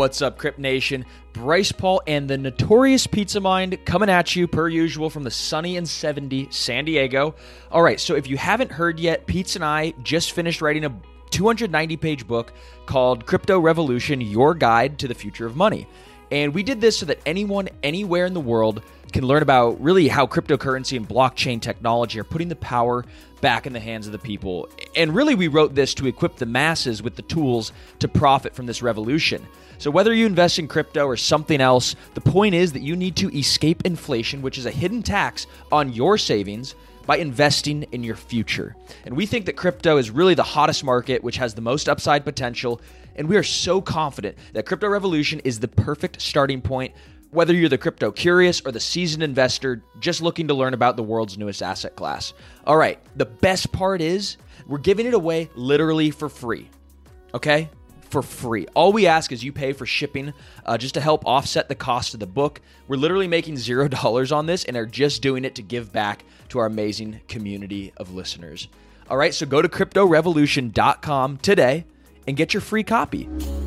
What's up, Crypt Nation? Bryce Paul and the Notorious Pizza Mind coming at you per usual from the sunny and 70 San Diego. All right, so if you haven't heard yet, Pete and I just finished writing a 290-page book called Crypto Revolution, Your Guide to the Future of Money. And we did this so that anyone, anywhere in the world can learn about really how cryptocurrency and blockchain technology are putting the power back in the hands of the people. And really, we wrote this to equip the masses with the tools to profit from this revolution. So whether you invest in crypto or something else, the point is that you need to escape inflation, which is a hidden tax on your savings, by investing in your future. And we think that crypto is really the hottest market, which has the most upside potential. And we are so confident that Crypto Revolution is the perfect starting point, whether you're the crypto curious or the seasoned investor just looking to learn about the world's newest asset class. All right, the best part is we're giving it away literally for free, okay? For free. All we ask is you pay for shipping just to help offset the cost of the book. We're literally making $0 on this and are just doing it to give back to our amazing community of listeners. All right, so go to cryptorevolution.com today and get your free copy.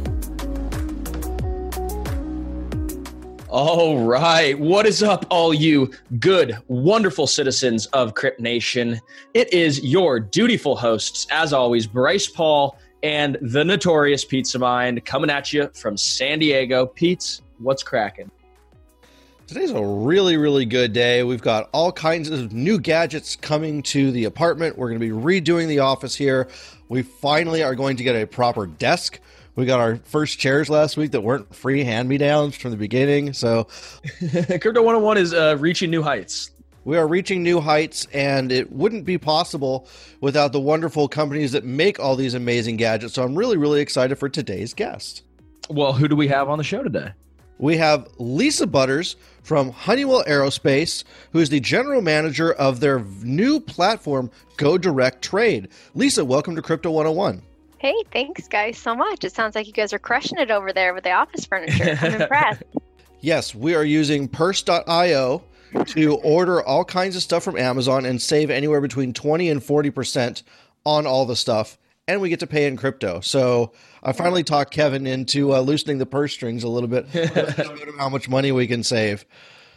All right. What is up, all you good, wonderful citizens of Crypt Nation? It is your dutiful hosts, as always, Bryce Paul and the Notorious Pizza Mind coming at you from San Diego. Pete's, what's cracking? Today's a really, really good day. We've got all kinds of new gadgets coming to the apartment. We're going to be redoing the office here. We finally are going to get a proper desk. We got our first chairs last week that weren't free hand-me-downs from the beginning. So Crypto 101 is reaching new heights. We are reaching new heights, and it wouldn't be possible without the wonderful companies that make all these amazing gadgets. So I'm really, really excited for today's guest. Well, who do we have on the show today? We have Lisa Butters from Honeywell Aerospace, who is the general manager of their new platform, Go Direct Trade. Lisa, welcome to Crypto 101. Hey, thanks, guys, so much. It sounds like you guys are crushing it over there with the office furniture. I'm impressed. Yes, we are using Purse.io to order all kinds of stuff from Amazon and save anywhere between 20 and 40% on all the stuff. And we get to pay in crypto. So I finally talked Kevin into loosening the purse strings a little bit, how much money we can save.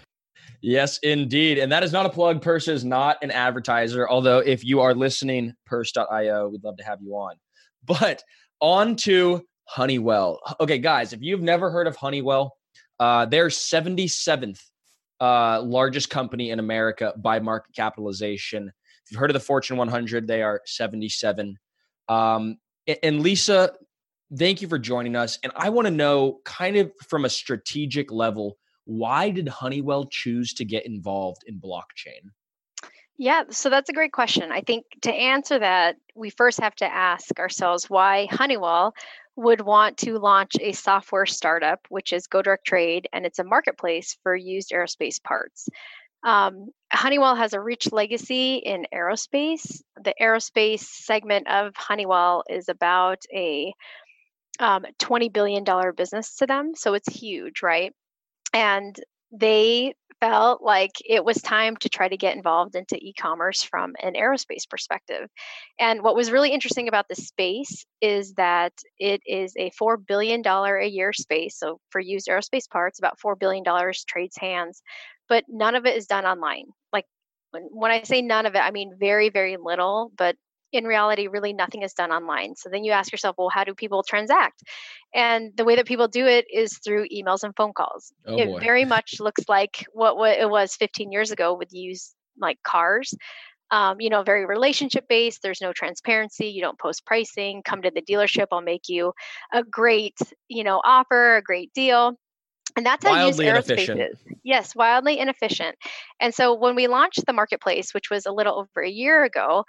Yes, indeed. And that is not a plug. Purse is not an advertiser. Although if you are listening, Purse.io, we'd love to have you on. But on to Honeywell. Okay, guys, if you've never heard of Honeywell, they're 77th largest company in America by market capitalization. If you've heard of the Fortune 100, they are 77. And Lisa, thank you for joining us. And I want to know, kind of from a strategic level, why did Honeywell choose to get involved in blockchain? Yeah, so that's a great question. I think to answer that, we first have to ask ourselves why Honeywell would want to launch a software startup, which is Go Direct Trade, and it's a marketplace for used aerospace parts. Honeywell has a rich legacy in aerospace. The aerospace segment of Honeywell is about a $20 billion business to them. So it's huge, right? And they felt like it was time to try to get involved into e-commerce from an aerospace perspective. And what was really interesting about this space is that it is a $4 billion a year space. So for used aerospace parts, about $4 billion trades hands, but none of it is done online. Like when I say none of it, I mean very, very little, but in reality, really nothing is done online. So then you ask yourself, well, how do people transact? And the way that people do it is through emails and phone calls. It very much looks like what it was 15 years ago with used like cars. Very relationship based. There's no transparency. You don't post pricing. Come to the dealership. I'll make you a great, offer, a great deal. And that's how used aerospace is. Yes, wildly inefficient. And so when we launched the marketplace, which was a little over a year ago,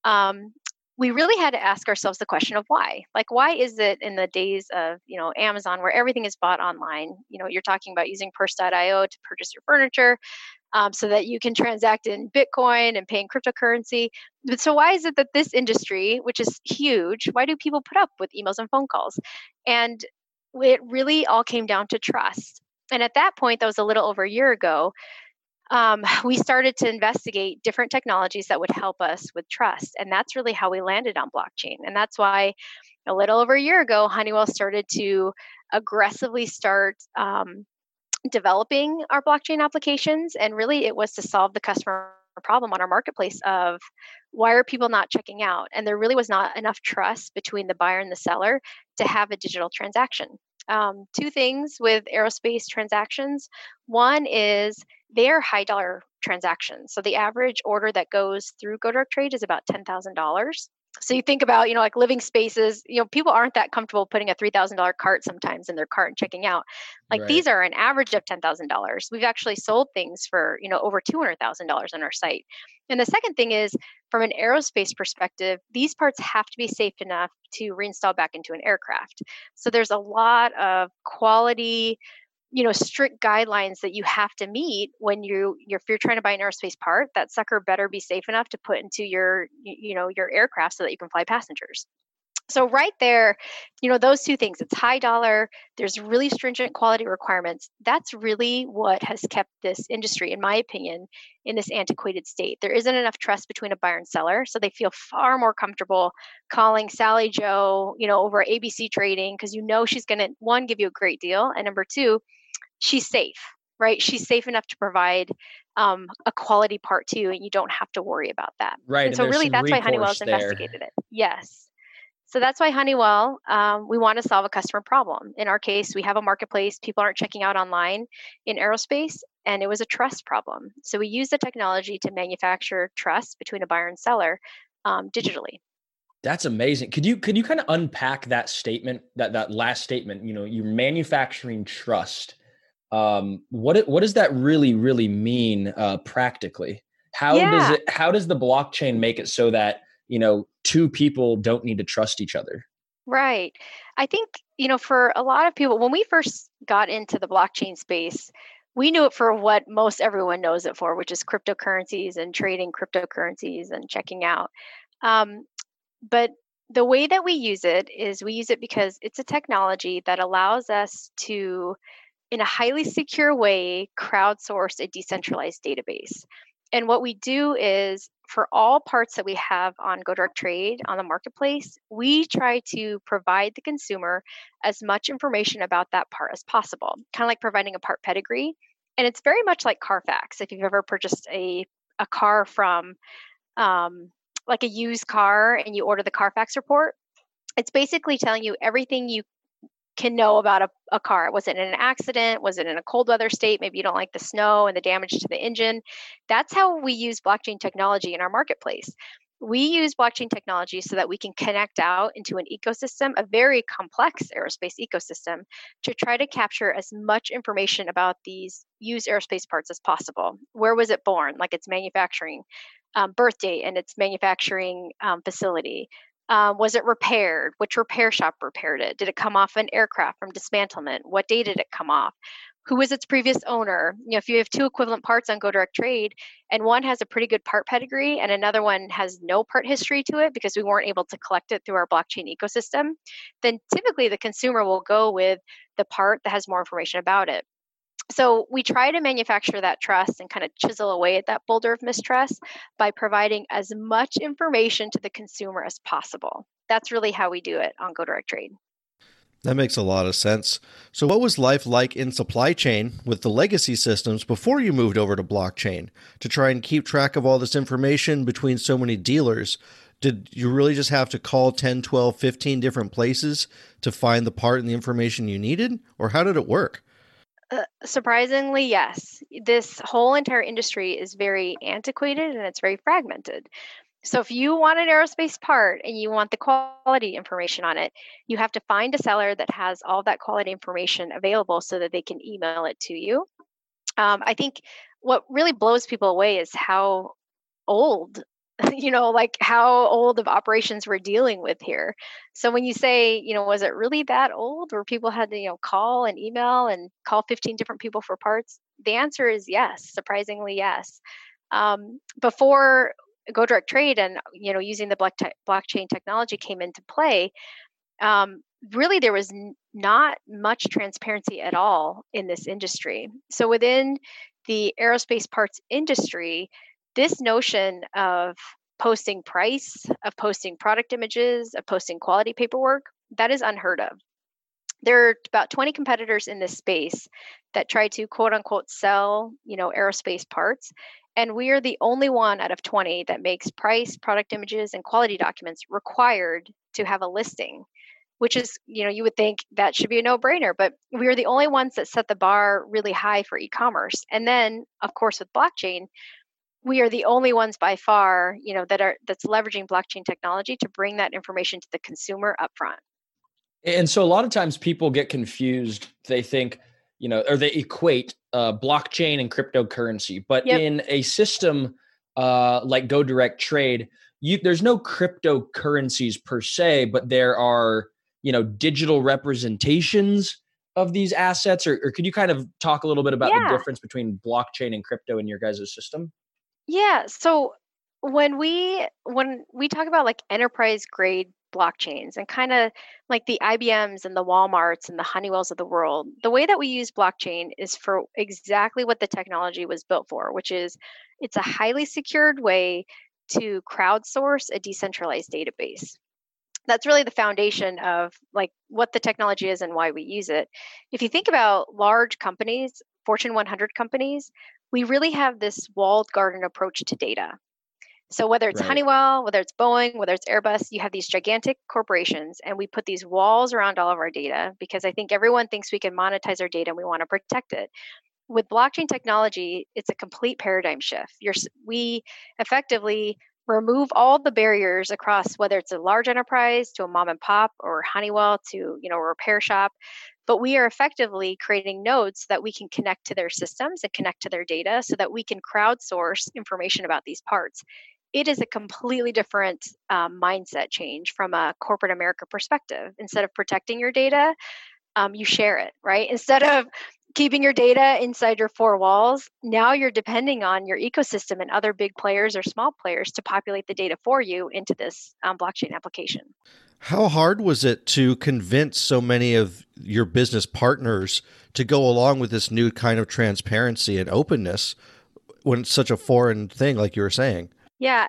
we really had to ask ourselves the question of why. Like, why is it in the days of, Amazon where everything is bought online? You're talking about using Purse.io to purchase your furniture so that you can transact in Bitcoin and pay in cryptocurrency. But so why is it that this industry, which is huge, why do people put up with emails and phone calls? And it really all came down to trust. And at that point, that was a little over a year ago, we started to investigate different technologies that would help us with trust. And that's really how we landed on blockchain. And that's why a little over a year ago, Honeywell started to aggressively start developing our blockchain applications. And really, it was to solve the customer problem on our marketplace of why are people not checking out? And there really was not enough trust between the buyer and the seller to have a digital transaction. Two things with aerospace transactions. One is they are high dollar transactions. So the average order that goes through GoDirectTrade is about $10,000. So you think about, like living spaces, people aren't that comfortable putting a $3,000 cart sometimes in their cart and checking out. Like these are an average of $10,000. We've actually sold things for, over $200,000 on our site. And the second thing is from an aerospace perspective, these parts have to be safe enough to reinstall back into an aircraft. So there's a lot of quality, strict guidelines that you have to meet when if you're trying to buy an aerospace part. That sucker better be safe enough to put into your aircraft so that you can fly passengers. So right there, those two things, it's high dollar, there's really stringent quality requirements. That's really what has kept this industry, in my opinion, in this antiquated state. There isn't enough trust between a buyer and seller, so they feel far more comfortable calling Sally Joe, over ABC Trading, because she's going to, one, give you a great deal, and number two, she's safe, right? She's safe enough to provide a quality part too, and you don't have to worry about that. Right. And so really that's why Honeywell's investigated it. Yes. So that's why Honeywell, we want to solve a customer problem. In our case, we have a marketplace. People aren't checking out online in aerospace, and it was a trust problem. So we use the technology to manufacture trust between a buyer and seller digitally. That's amazing. Could you kind of unpack that statement, that last statement? You're manufacturing trust. What does that really mean practically? How does the blockchain make it so that two people don't need to trust each other? Right. I think for a lot of people, when we first got into the blockchain space, we knew it for what most everyone knows it for, which is cryptocurrencies and trading cryptocurrencies and checking out. But the way that we use it is we use it because it's a technology that allows us to, in a highly secure way, crowdsource a decentralized database. And what we do is for all parts that we have on GoDirectTrade on the marketplace, we try to provide the consumer as much information about that part as possible, kind of like providing a part pedigree. And it's very much like Carfax. If you've ever purchased a car from like a used car and you order the Carfax report, it's basically telling you everything you can know about a car. Was it in an accident? Was it in a cold weather state? Maybe you don't like the snow and the damage to the engine. That's how we use blockchain technology in our marketplace. We use blockchain technology so that we can connect out into an ecosystem, a very complex aerospace ecosystem, to try to capture as much information about these used aerospace parts as possible. Where was it born? Like its manufacturing birth date and its manufacturing facility. Was it repaired? Which repair shop repaired it? Did it come off an aircraft from dismantlement? What day did it come off? Who was its previous owner? If you have two equivalent parts on GoDirectTrade and one has a pretty good part pedigree and another one has no part history to it because we weren't able to collect it through our blockchain ecosystem, then typically the consumer will go with the part that has more information about it. So we try to manufacture that trust and kind of chisel away at that boulder of mistrust by providing as much information to the consumer as possible. That's really how we do it on GoDirectTrade. That makes a lot of sense. So what was life like in supply chain with the legacy systems before you moved over to blockchain to try and keep track of all this information between so many dealers? Did you really just have to call 10, 12, 15 different places to find the part and the information you needed? Or how did it work? Surprisingly, yes. This whole entire industry is very antiquated and it's very fragmented. So if you want an aerospace part and you want the quality information on it, you have to find a seller that has all that quality information available so that they can email it to you. I think what really blows people away is how old like how old of operations we're dealing with here. So when you say, was it really that old where people had to, call and email and call 15 different people for parts? The answer is yes, surprisingly yes. Before GoDirectTrade and, using the blockchain technology came into play, really there was not much transparency at all in this industry. So within the aerospace parts industry, this notion of posting price, of posting product images, of posting quality paperwork, that is unheard of. There are about 20 competitors in this space that try to quote unquote sell, aerospace parts. And we are the only one out of 20 that makes price, product images, and quality documents required to have a listing, which is, you would think that should be a no-brainer, but we are the only ones that set the bar really high for e-commerce. And then, of course, with blockchain, we are the only ones by far, that's leveraging blockchain technology to bring that information to the consumer upfront. And so a lot of times people get confused. They think, or they equate blockchain and cryptocurrency. But Yep. in a system like Go Direct Trade, there's no cryptocurrencies per se, but there are, digital representations of these assets. Or could you kind of talk a little bit about the difference between blockchain and crypto in your guys' system? Yeah. So when we talk about like enterprise grade blockchains and kind of like the IBMs and the Walmarts and the Honeywells of the world, the way that we use blockchain is for exactly what the technology was built for, which is it's a highly secured way to crowdsource a decentralized database. That's really the foundation of like what the technology is and why we use it. If you think about large companies, Fortune 100 companies, we really have this walled garden approach to data. So whether it's Honeywell, whether it's Boeing, whether it's Airbus, you have these gigantic corporations, and we put these walls around all of our data because I think everyone thinks we can monetize our data and we want to protect it. With blockchain technology, it's a complete paradigm shift. We effectively remove all the barriers across whether it's a large enterprise to a mom and pop or Honeywell to a repair shop, but we are effectively creating nodes that we can connect to their systems and connect to their data so that we can crowdsource information about these parts. It is a completely different mindset change from a corporate America perspective. Instead of protecting your data, you share it, right? Instead of keeping your data inside your four walls, now you're depending on your ecosystem and other big players or small players to populate the data for you into this blockchain application. How hard was it to convince so many of your business partners to go along with this new kind of transparency and openness when it's such a foreign thing, like you were saying? Yeah,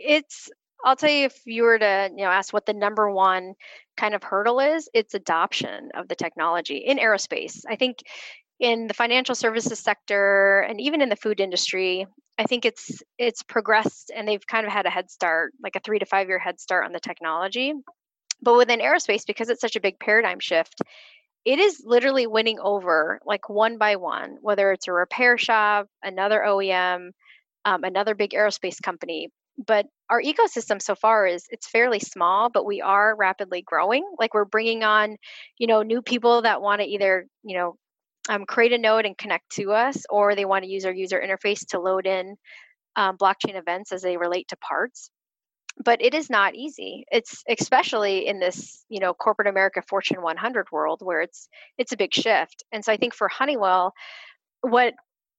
I'll tell you, if you were to, ask what the number one kind of hurdle is, it's adoption of the technology in aerospace. I think in the financial services sector and even in the food industry, I think it's progressed and they've kind of had a head start, like a 3 to 5 year head start on the technology. But within aerospace, because it's such a big paradigm shift, it is literally winning over like one by one, whether it's a repair shop, another OEM, another big aerospace company. But our ecosystem so far it's fairly small, but we are rapidly growing. Like we're bringing on, new people that want to either, create a node and connect to us, or they want to use our user interface to load in blockchain events as they relate to parts. But it is not easy. It's especially in this, corporate America Fortune 100 world where it's a big shift. And so I think for Honeywell, what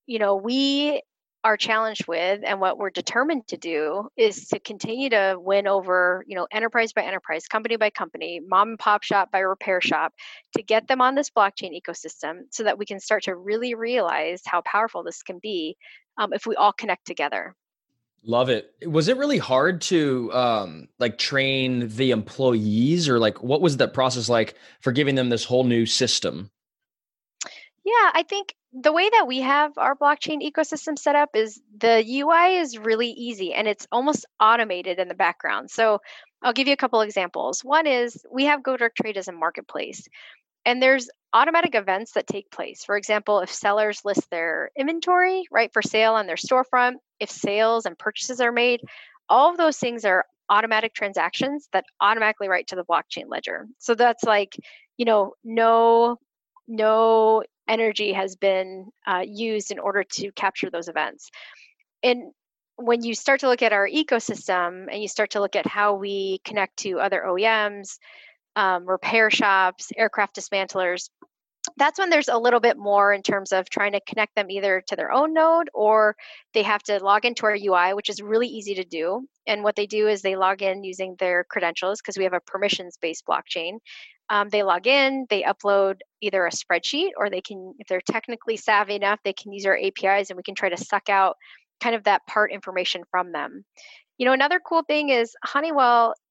we are challenged with and what we're determined to do is to continue to win over, enterprise by enterprise, company by company, mom and pop shop by repair shop, to get them on this blockchain ecosystem so that we can start to really realize how powerful this can be if we all connect together. Love it. Was it really hard to train the employees, or like what was that process like for giving them this whole new system? Yeah, I think the way that we have our blockchain ecosystem set up is the UI is really easy and it's almost automated in the background. So I'll give you a couple examples. One is we have Go Direct Trade as a marketplace, and there's automatic events that take place. For example, if sellers list their inventory, right, for sale on their storefront, if sales and purchases are made, all of those things are automatic transactions that automatically write to the blockchain ledger. So that's like, no energy has been used in order to capture those events. And when you start to look at our ecosystem and you start to look at how we connect to other OEMs, repair shops, aircraft dismantlers, that's when there's a little bit more in terms of trying to connect them either to their own node or they have to log into our UI, which is really easy to do. And what they do is they log in using their credentials because we have a permissions-based blockchain. They log in, they upload either a spreadsheet or they can, if they're technically savvy enough, they can use our APIs and we can try to suck out kind of that part information from them. Another cool thing is Honeywell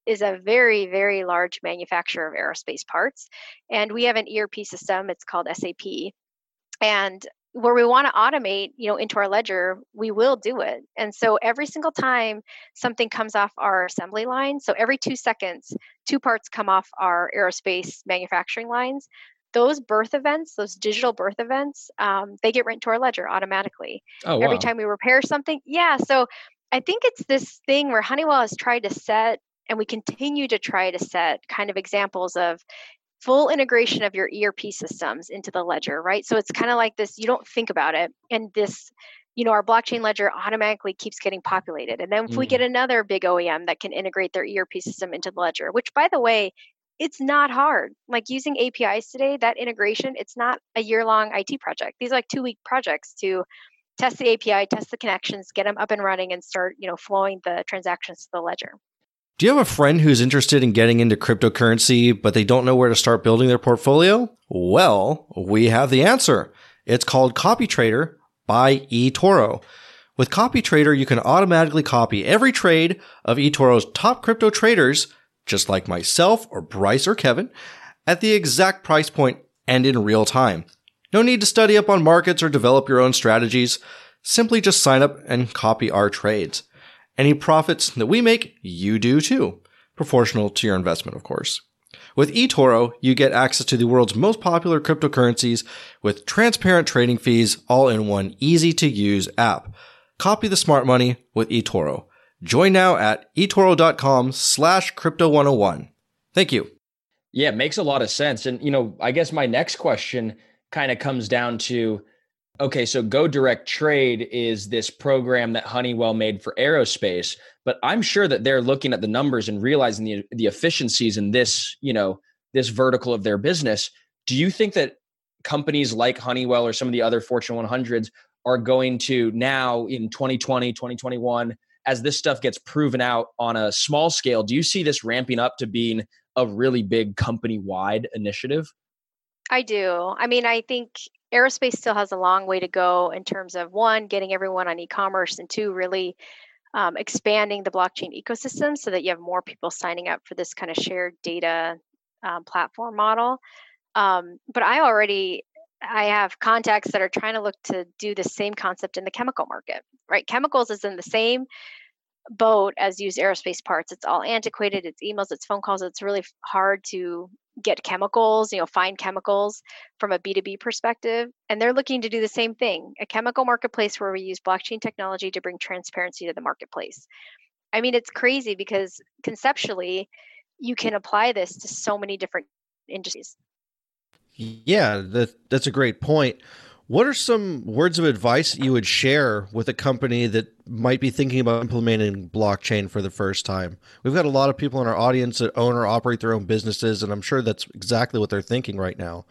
is a very, very large manufacturer of aerospace parts. And we have an ERP system, it's called SAP. And where we want to automate, into our ledger, we will do it. And so every single time something comes off our assembly line, so every 2 seconds, 2 parts come off our aerospace manufacturing lines. Those birth events, those digital birth events, they get written to our ledger automatically. Oh, wow. Every time we repair something. Yeah. So I think it's this thing where Honeywell has tried to set, and we continue to try to set kind of examples of full integration of your ERP systems into the ledger, right? So it's kind of like this, you don't think about it. And this, our blockchain ledger automatically keeps getting populated. And then if we get another big OEM that can integrate their ERP system into the ledger, which by the way, it's not hard. Like using APIs today, that integration, it's not a year-long IT project. These are like 2-week projects to test the API, test the connections, get them up and running, and start, flowing the transactions to the ledger. Do you have a friend who's interested in getting into cryptocurrency, but they don't know where to start building their portfolio? Well, we have the answer. It's called CopyTrader by eToro. With CopyTrader, you can automatically copy every trade of eToro's top crypto traders, just like myself or Bryce or Kevin, at the exact price point and in real time. No need to study up on markets or develop your own strategies. Simply just sign up and copy our trades. Any profits that we make, you do too. Proportional to your investment, of course. With eToro, you get access to the world's most popular cryptocurrencies with transparent trading fees all in one easy-to-use app. Copy the smart money with eToro. Join now at eToro.com/crypto101. Thank you. Yeah, it makes a lot of sense. And, I guess my next question kind of comes down to, okay, so Go Direct Trade is this program that Honeywell made for aerospace, but I'm sure that they're looking at the numbers and realizing the efficiencies in this, this vertical of their business. Do you think that companies like Honeywell or some of the other Fortune 100s are going to now in 2020, 2021, as this stuff gets proven out on a small scale, do you see this ramping up to being a really big company-wide initiative? I do. I mean, I think aerospace still has a long way to go in terms of, one, getting everyone on e-commerce, and two, really expanding the blockchain ecosystem so that you have more people signing up for this kind of shared data platform model. But I have contacts that are trying to look to do the same concept in the chemical market, right? Chemicals is in the same boat as used aerospace parts. It's all antiquated. It's emails, it's phone calls. It's really hard to get chemicals, find chemicals from a B2B perspective. And they're looking to do the same thing, a chemical marketplace where we use blockchain technology to bring transparency to the marketplace. I mean, it's crazy because conceptually, you can apply this to so many different industries. Yeah, that's a great point. What are some words of advice you would share with a company that might be thinking about implementing blockchain for the first time? We've got a lot of people in our audience that own or operate their own businesses, and I'm sure that's exactly what they're thinking right now.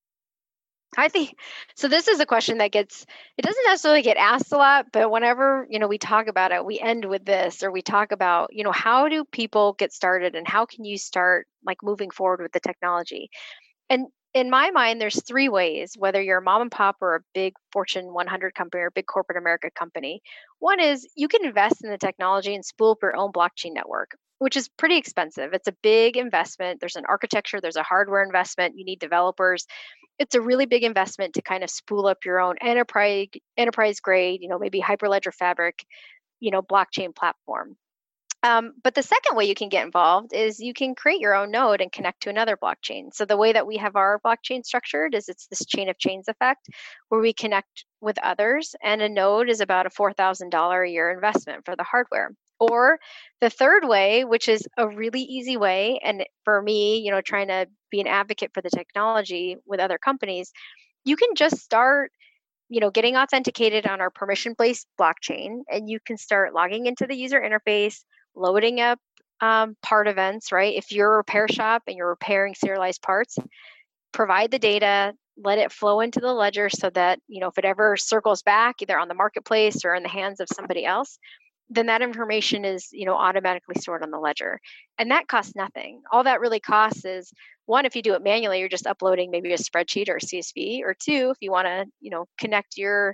I think, so this is a question that it doesn't necessarily get asked a lot, but whenever, we talk about it, we end with this, or we talk about, how do people get started and how can you start like moving forward with the technology? And in my mind, there's 3 ways, whether you're a mom and pop or a big Fortune 100 company or big corporate America company. One is you can invest in the technology and spool up your own blockchain network, which is pretty expensive. It's a big investment. There's an architecture, there's a hardware investment. You need developers. It's a really big investment to kind of spool up your own enterprise grade, maybe Hyperledger Fabric, blockchain platform. But the second way you can get involved is you can create your own node and connect to another blockchain. So the way that we have our blockchain structured is it's this chain of chains effect where we connect with others, and a node is about a $4,000 a year investment for the hardware. Or the third way, which is a really easy way, and for me, trying to be an advocate for the technology with other companies, you can just start getting authenticated on our permission-based blockchain, and you can start logging into the user interface, loading up part events, right? If you're a repair shop and you're repairing serialized parts, provide the data, let it flow into the ledger so that, if it ever circles back, either on the marketplace or in the hands of somebody else, then that information is, automatically stored on the ledger. And that costs nothing. All that really costs is, one, if you do it manually, you're just uploading maybe a spreadsheet or a CSV, or two, if you want to, connect your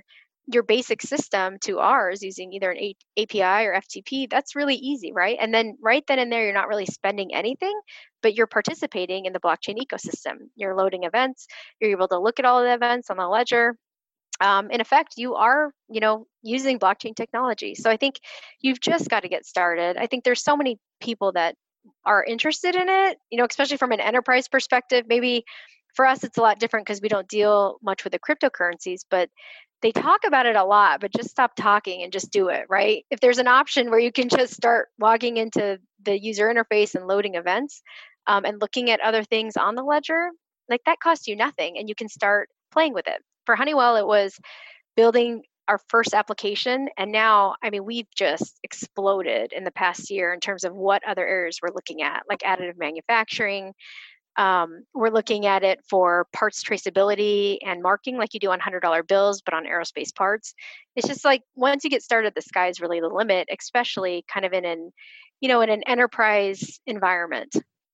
your basic system to ours using either an API or FTP, that's really easy, right? And then right then and there, you're not really spending anything, but you're participating in the blockchain ecosystem. You're loading events. You're able to look at all the events on the ledger. In effect, you are, using blockchain technology. So I think you've just got to get started. I think there's so many people that are interested in it, especially from an enterprise perspective. Maybe for us, it's a lot different because we don't deal much with the cryptocurrencies, but they talk about it a lot, but just stop talking and just do it, right? If there's an option where you can just start logging into the user interface and loading events and looking at other things on the ledger, like that costs you nothing and you can start playing with it. For Honeywell, it was building our first application. And now, we've just exploded in the past year in terms of what other areas we're looking at, like additive manufacturing. We're looking at it for parts traceability and marking like you do on $100 bills, but on aerospace parts. It's just like once you get started, the sky is really the limit, especially kind of in an enterprise environment.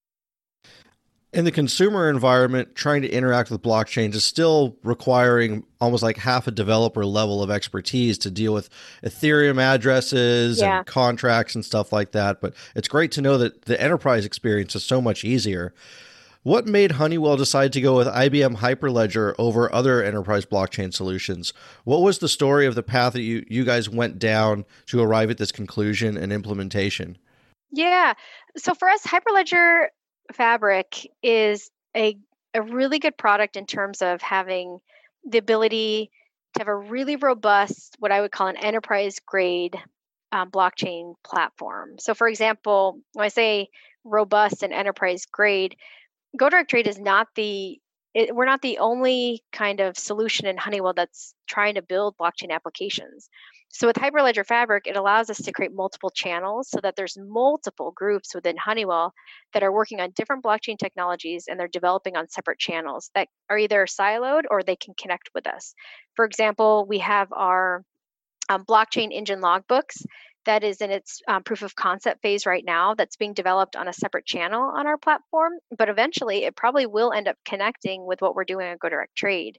In the consumer environment, trying to interact with blockchains is still requiring almost like half a developer level of expertise to deal with Ethereum addresses and contracts and stuff like that. But it's great to know that the enterprise experience is so much easier. What made Honeywell decide to go with IBM Hyperledger over other enterprise blockchain solutions? What was the story of the path that you guys went down to arrive at this conclusion and implementation? Yeah. So for us, Hyperledger Fabric is a really good product in terms of having the ability to have a really robust, what I would call an enterprise grade blockchain platform. So for example, when I say robust and enterprise grade, GoDirectTrade is we're not the only kind of solution in Honeywell that's trying to build blockchain applications. So with Hyperledger Fabric, it allows us to create multiple channels so that there's multiple groups within Honeywell that are working on different blockchain technologies and they're developing on separate channels that are either siloed or they can connect with us. For example, we have our blockchain engine logbooks that is in its proof of concept phase right now that's being developed on a separate channel on our platform, but eventually it probably will end up connecting with what we're doing on GoDirectTrade.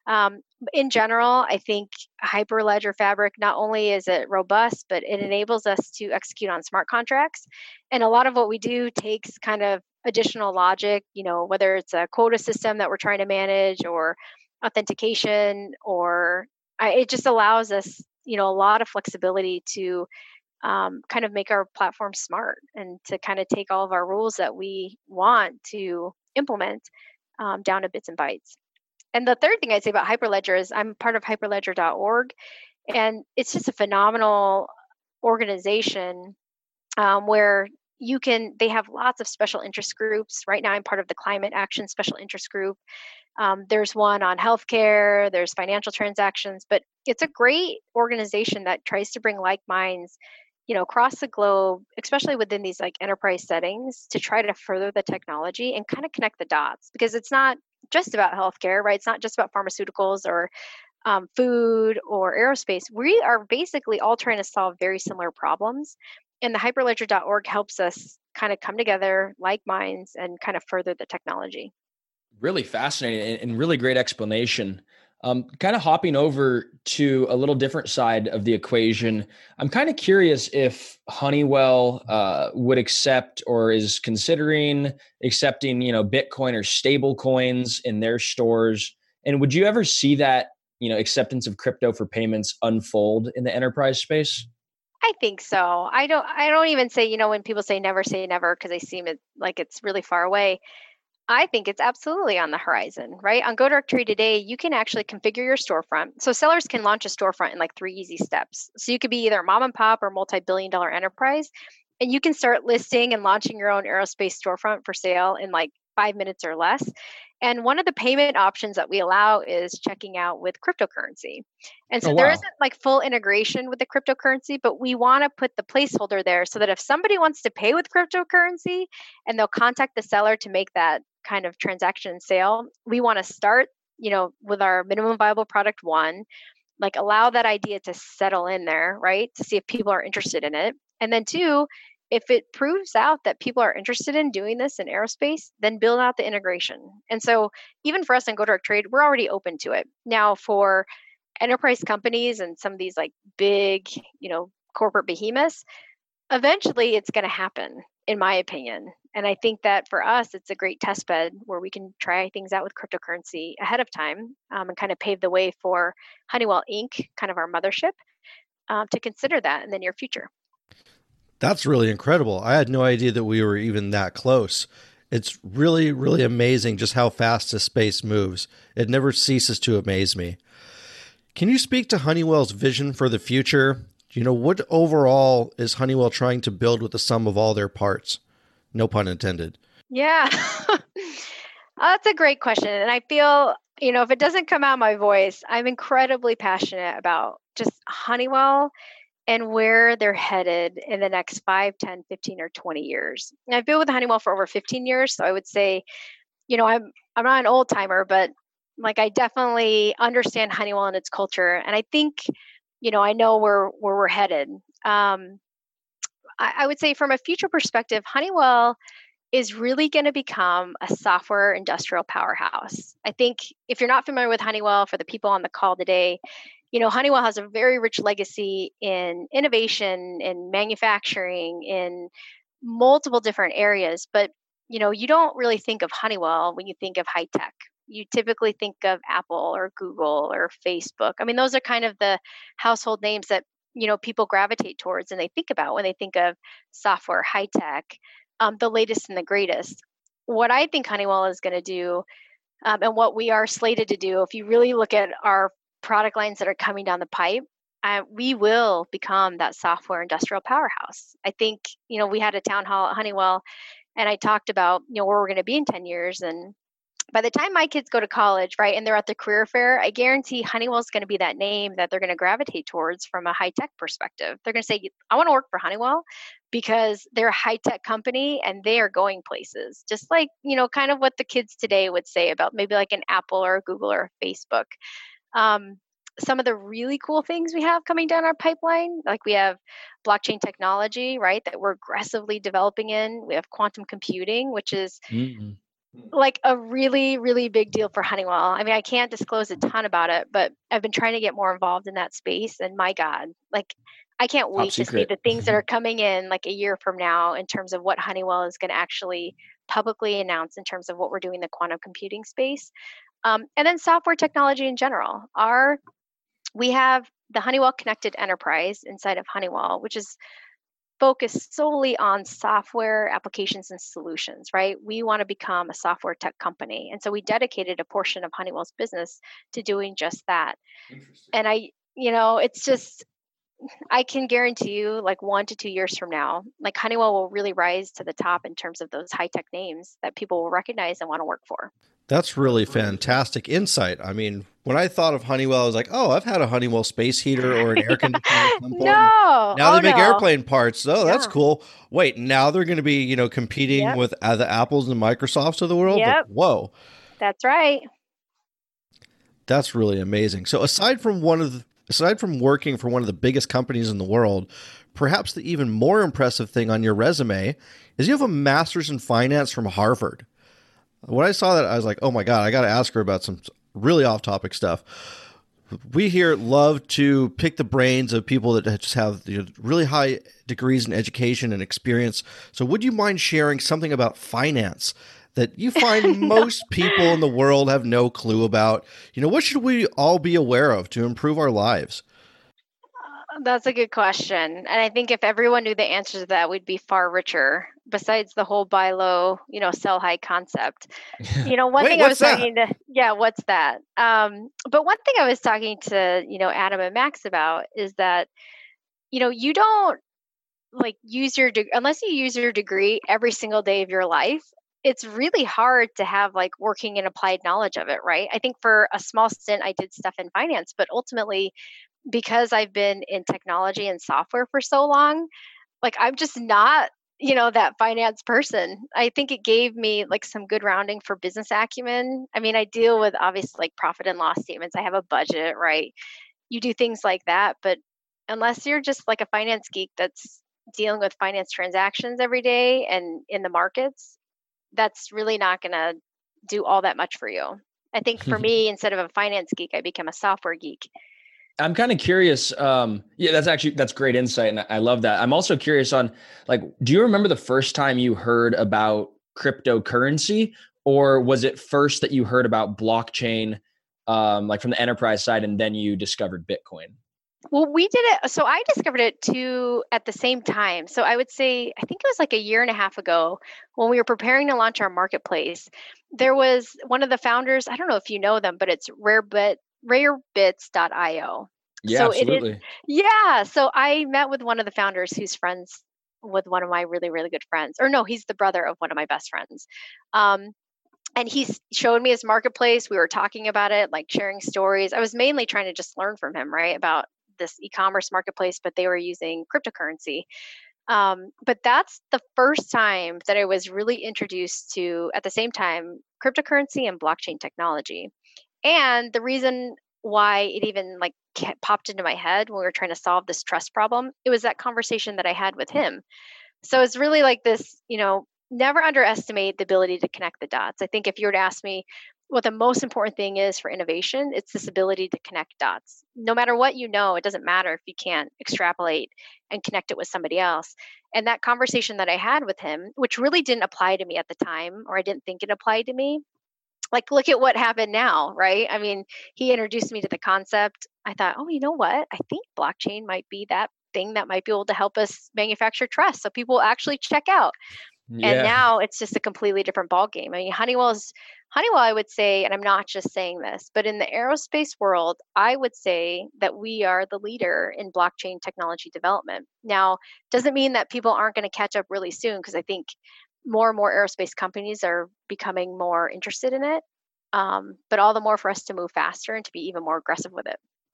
In general, I think Hyperledger Fabric, not only is it robust, but it enables us to execute on smart contracts. And a lot of what we do takes kind of additional logic, whether it's a quota system that we're trying to manage or authentication, or it just allows us, a lot of flexibility to kind of make our platform smart and to kind of take all of our rules that we want to implement down to bits and bytes. And the third thing I'd say about Hyperledger is I'm part of hyperledger.org, and it's just a phenomenal organization where they have lots of special interest groups. Right now, I'm part of the Climate Action Special Interest Group. There's one on healthcare, there's financial transactions, but it's a great organization that tries to bring like minds, across the globe, especially within these like enterprise settings, to try to further the technology and kind of connect the dots, because it's not just about healthcare, right? It's not just about pharmaceuticals or food or aerospace. We are basically all trying to solve very similar problems. And the hyperledger.org helps us kind of come together like minds and kind of further the technology. Really fascinating and really great explanation. Kind of hopping over to a little different side of the equation, I'm kind of curious if Honeywell would accept or is considering accepting, Bitcoin or stable coins in their stores. And would you ever see that, acceptance of crypto for payments unfold in the enterprise space? I think so. I don't even say, when people say never, because they seem like it's really far away. I think it's absolutely on the horizon, right? On GoDirectTrade today, you can actually configure your storefront. So sellers can launch a storefront in like 3 easy steps. So you could be either mom and pop or multi-billion-dollar enterprise, and you can start listing and launching your own aerospace storefront for sale in like 5 minutes or less. And one of the payment options that we allow is checking out with cryptocurrency. And so there isn't like full integration with the cryptocurrency, but we want to put the placeholder there so that if somebody wants to pay with cryptocurrency and they'll contact the seller to make that kind of transaction sale, we want to start, with our minimum viable product one, like allow that idea to settle in there, right? To see if people are interested in it. And then two, if it proves out that people are interested in doing this in aerospace, then build out the integration. And so even for us in GoDirectTrade, we're already open to it. Now for enterprise companies and some of these like big, corporate behemoths, eventually it's going to happen, in my opinion. And I think that for us, it's a great test bed where we can try things out with cryptocurrency ahead of time, and kind of pave the way for Honeywell Inc., kind of our mothership, to consider that in the near future. That's really incredible. I had no idea that we were even that close. It's really, really amazing just how fast this space moves. It never ceases to amaze me. Can you speak to Honeywell's vision for the future? What overall is Honeywell trying to build with the sum of all their parts? No pun intended. Yeah, that's a great question. And I feel, if it doesn't come out of my voice, I'm incredibly passionate about just Honeywell and where they're headed in the next 5, 10, 15, or 20 years. And I've been with Honeywell for over 15 years. So I would say, I'm not an old timer, but like I definitely understand Honeywell and its culture. And I think, I know where we're headed. I would say from a future perspective, Honeywell is really going to become a software industrial powerhouse. I think if you're not familiar with Honeywell, for the people on the call today, Honeywell has a very rich legacy in innovation, in manufacturing, in multiple different areas. But, you don't really think of Honeywell when you think of high tech. You typically think of Apple or Google or Facebook. I mean, those are kind of the household names that, people gravitate towards and they think about when they think of software, high tech, the latest and the greatest. What I think Honeywell is going to do, and what we are slated to do, if you really look at our product lines that are coming down the pipe, we will become that software industrial powerhouse. I think, we had a town hall at Honeywell and I talked about, where we're going to be in 10 years. And by the time my kids go to college, right, and they're at the career fair, I guarantee Honeywell's going to be that name that they're going to gravitate towards from a high tech perspective. They're going to say, I want to work for Honeywell because they're a high tech company and they are going places. Just like, kind of what the kids today would say about maybe like an Apple or a Google or a Facebook. Some of the really cool things we have coming down our pipeline, like we have blockchain technology, right, that we're aggressively developing in. We have quantum computing, which is like a really, really big deal for Honeywell. I mean, I can't disclose a ton about it, but I've been trying to get more involved in that space. And my God, like I can't wait to see the things that are coming in like a year from now in terms of what Honeywell is going to actually publicly announce in terms of what we're doing in the quantum computing space. And then software technology in general. We have the Honeywell Connected Enterprise inside of Honeywell, which is focused solely on software applications and solutions, right? We want to become a software tech company. And so we dedicated a portion of Honeywell's business to doing just that. And it's just, I can guarantee you like 1 to 2 years from now, like Honeywell will really rise to the top in terms of those high tech names that people will recognize and want to work for. That's really fantastic insight. I mean, when I thought of Honeywell, I was like, oh, I've had a Honeywell space heater or an air conditioner at some point. No. Now they make airplane parts. Oh, that's Yeah. cool. Wait, now they're going to be, competing with the Apples and Microsofts of the world? Yep. Like, whoa. That's right. That's really amazing. So aside from working for one of the biggest companies in the world, perhaps the even more impressive thing on your resume is you have a master's in finance from Harvard. When I saw that, I was like, oh my God, I got to ask her about some really off-topic stuff. We here love to pick the brains of people that just have really high degrees in education and experience. So would you mind sharing something about finance that you find most people in the world have no clue about? What should we all be aware of to improve our lives? That's a good question. And I think if everyone knew the answer to that, we'd be far richer, besides the whole buy low, sell high concept. One thing I was talking to, what's that? But one thing I was talking to, Adam and Max about is that, you don't like use unless you use your degree every single day of your life. It's really hard to have like working and applied knowledge of it, right? I think for a small stint, I did stuff in finance, but ultimately, because I've been in technology and software for so long, like I'm just not, that finance person. I think it gave me like some good rounding for business acumen. I mean, I deal with obviously like profit and loss statements. I have a budget, right? You do things like that. But unless you're just like a finance geek that's dealing with finance transactions every day and in the markets, that's really not going to do all that much for you. I think for me, instead of a finance geek, I became a software geek. I'm kind of curious. Yeah, that's great insight. And I love that. I'm also curious on like, do you remember the first time you heard about cryptocurrency, or was it first that you heard about blockchain, like from the enterprise side, and then you discovered Bitcoin? Well, we did it. So I discovered it too at the same time. So I would say, I think it was like a year and a half ago when we were preparing to launch our marketplace. There was one of the founders, I don't know if you know them, but it's rarebits.io. Yeah, So it is, absolutely. yeah. So I met with one of the founders who's friends with one of my really, really good friends. Or no, he's the brother of one of my best friends. Um, and he showed me his marketplace. We were talking about it, like sharing stories. I was mainly trying to just learn from him, right, about this e-commerce marketplace, but they were using cryptocurrency. But that's the first time that I was really introduced to, at the same time, cryptocurrency and blockchain technology. And the reason why it even like popped into my head when we were trying to solve this trust problem, it was that conversation that I had with him. So it's really like this, never underestimate the ability to connect the dots. I think if you were to ask me what the most important thing is for innovation, it's this ability to connect dots. No matter what you know, it doesn't matter if you can't extrapolate and connect it with somebody else. And that conversation that I had with him, which really didn't apply to me at the time, or I didn't think it applied to me, like look at what happened now, right? I mean, he introduced me to the concept. I thought, oh, you know what? I think blockchain might be that thing that might be able to help us manufacture trust so people actually check out. And Yeah. now it's just a completely different ballgame. I mean, Honeywell, I would say, and I'm not just saying this, but in the aerospace world, I would say that we are the leader in blockchain technology development. Now, doesn't mean that people aren't going to catch up really soon, because I think more and more aerospace companies are becoming more interested in it. But all the more for us to move faster and to be even more aggressive with it.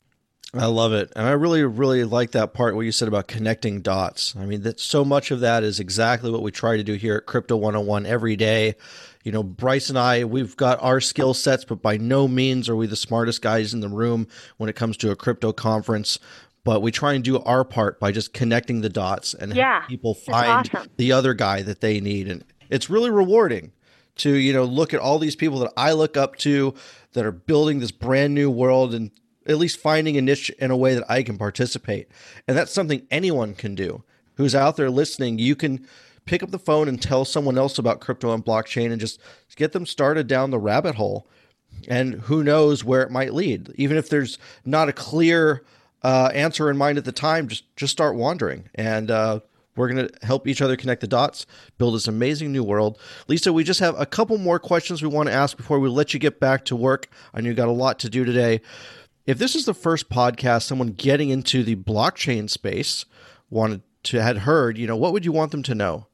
I love it. And I really, really like that part, what you said about connecting dots. I mean, that so much of that is exactly what we try to do here at Crypto 101 every day. Bryce and I, we've got our skill sets, but by no means are we the smartest guys in the room when it comes to a crypto conference. But we try and do our part by just connecting the dots and help people find awesome. the other guy that they need. And it's really rewarding to, look at all these people that I look up to that are building this brand new world and at least finding a niche in a way that I can participate. And that's something anyone can do who's out there listening. You can pick up the phone and tell someone else about crypto and blockchain and just get them started down the rabbit hole. And who knows where it might lead. Even if there's not a clear answer in mind at the time, just start wandering. And we're going to help each other connect the dots, build this amazing new world. Lisa, we just have a couple more questions we want to ask before we let you get back to work. I know you got a lot to do today. If this is the first podcast someone getting into the blockchain space had heard, what would you want them to know?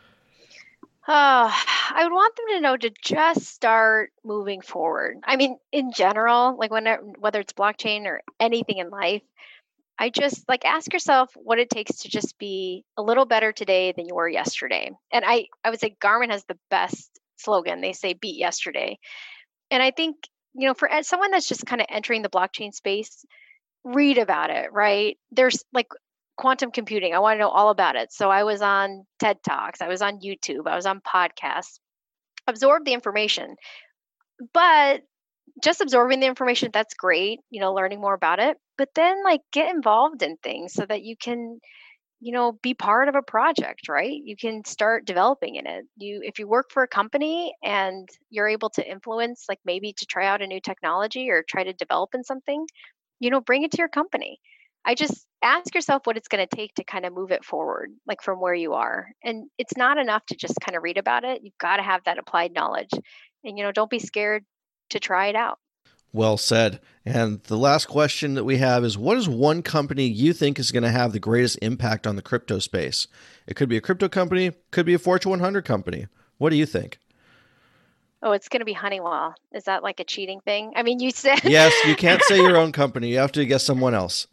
I would want them to know to just start moving forward. I mean, in general, like whether it's blockchain or anything in life, I just like ask yourself what it takes to just be a little better today than you were yesterday. And I would say Garmin has the best slogan. They say beat yesterday. And I think, for someone that's just kind of entering the blockchain space, read about it, right? There's like quantum computing. I want to know all about it. So I was on TED Talks, I was on YouTube, I was on podcasts, absorb the information. But just absorbing the information, that's great, learning more about it. But then like get involved in things so that you can, be part of a project, right? You can start developing in it. If you work for a company and you're able to influence, like maybe to try out a new technology or try to develop in something, bring it to your company. I just ask yourself what it's going to take to kind of move it forward, like from where you are. And it's not enough to just kind of read about it. You've got to have that applied knowledge. And, don't be scared to try it out. Well said. And the last question that we have is, what is one company you think is going to have the greatest impact on the crypto space? It could be a crypto company, could be a Fortune 100 company. What do you think? Oh, it's going to be Honeywell. Is that like a cheating thing? I mean, you said... Yes, you can't say your own company. You have to guess someone else.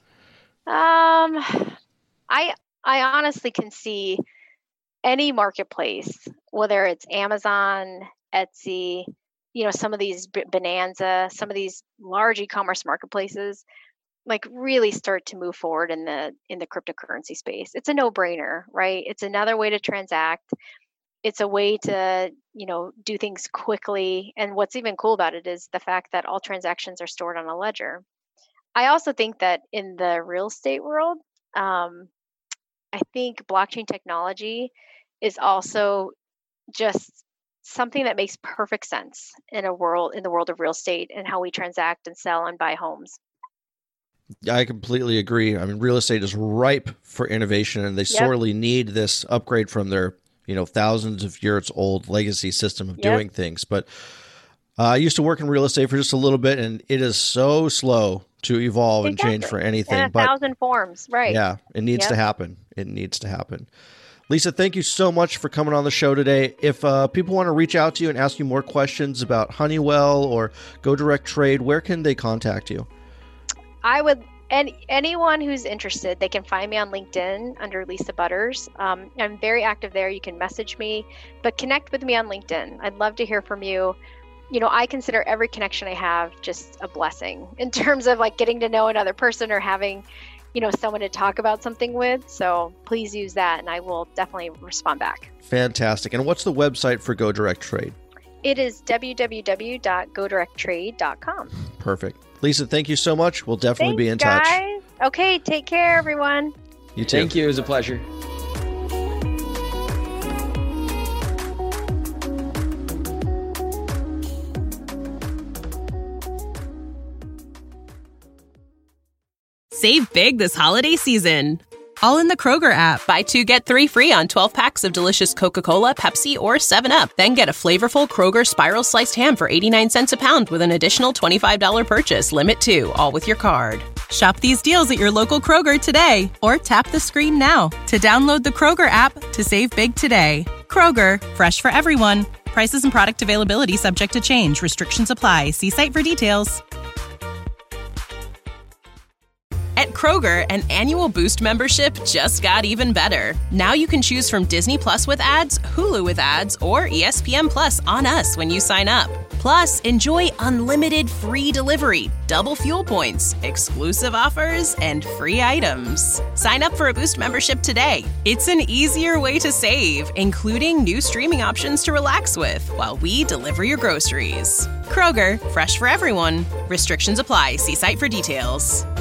I honestly can see any marketplace, whether it's Amazon, Etsy, some of these Bonanza, some of these large e-commerce marketplaces, like really start to move forward in the cryptocurrency space. It's a no-brainer, right? It's another way to transact. It's a way to, do things quickly. And what's even cool about it is the fact that all transactions are stored on a ledger. I also think that in the real estate world, I think blockchain technology is also just something that makes perfect sense in the world of real estate and how we transact and sell and buy homes. I completely agree. I mean, real estate is ripe for innovation, and they sorely need this upgrade from their, thousands of years old legacy system of doing things. But I used to work in real estate for just a little bit, and it is so slow to evolve and change for anything. And 1,000 forms, right? Yeah, it needs to happen. It needs to happen. Lisa, thank you so much for coming on the show today. If people want to reach out to you and ask you more questions about Honeywell or Go Direct Trade, where can they contact you? I would, and anyone who's interested, they can find me on LinkedIn under Lisa Butters. I'm very active there. You can message me, but connect with me on LinkedIn. I'd love to hear from you. I consider every connection I have just a blessing in terms of like getting to know another person or having, someone to talk about something with. So please use that and I will definitely respond back. Fantastic. And what's the website for Go Direct Trade? It is www.godirecttrade.com. Perfect. Lisa, thank you so much. We'll definitely be in touch. Guys. Okay, take care, everyone. You too. Thank you. It was a pleasure. Save big this holiday season. All in the Kroger app. Buy 2, get 3 free on 12 packs of delicious Coca-Cola, Pepsi, or 7-Up. Then get a flavorful Kroger Spiral Sliced Ham for 89 cents a pound with an additional $25 purchase. Limit 2, all with your card. Shop these deals at your local Kroger today or tap the screen now to download the Kroger app to save big today. Kroger, fresh for everyone. Prices and product availability subject to change. Restrictions apply. See site for details. At Kroger, an annual Boost membership just got even better. Now you can choose from Disney Plus with ads, Hulu with ads, or ESPN Plus on us when you sign up. Plus, enjoy unlimited free delivery, double fuel points, exclusive offers, and free items. Sign up for a Boost membership today. It's an easier way to save, including new streaming options to relax with while we deliver your groceries. Kroger, fresh for everyone. Restrictions apply. See site for details.